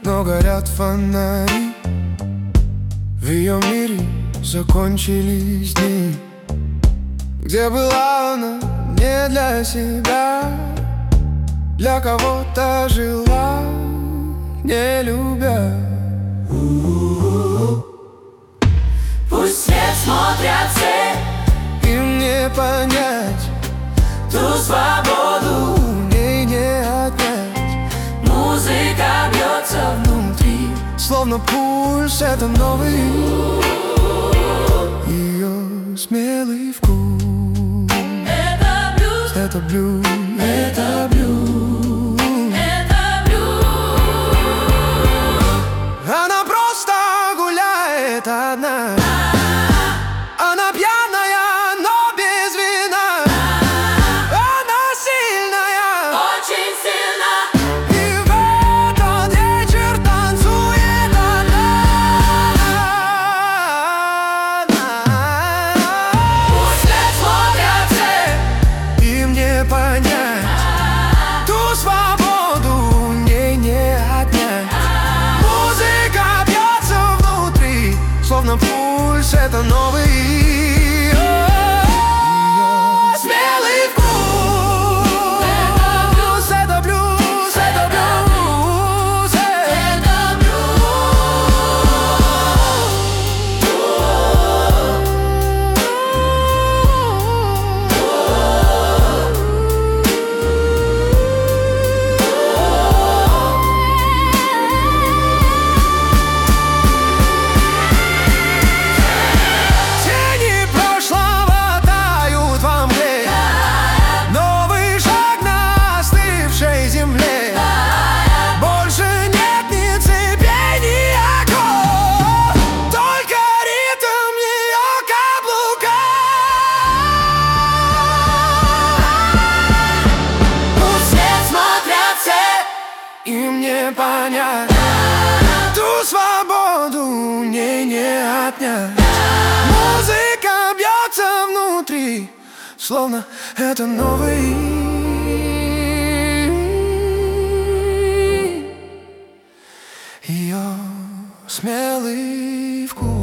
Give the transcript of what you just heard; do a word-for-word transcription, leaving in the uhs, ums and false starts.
но горят фонари. В ее мире закончились дни, где была она не для себя, для кого-то жила, не любя. Пусть свет смотрят все, им не понять ту свободу у ней не отнять. Музыка бьется внутри, словно пульс, это новый ее смелый вкус. это блюз, Это блюз, это блюз, это блюз. Она просто гуляет одна. Она пьяная, но без вина. Она сильная, Очень сильно. и в этот вечер танцует одна. Пусть свет смотрят все, Им не понять ту свободу, ней не отнять. Музыка бьется внутри, словно пульс, это новый ее смелый вкус. Это блюз, это блюз, это тени прошлого тают во мгле. Новый шаг на остывшей земле. Больше нет ни цепей, ни оков, только ритм ее каблука. Пусть свет смотрят все, Им не понять ту свободу, ней не отнять. Музыка бьется внутри, словно это новый ее смелый вкус.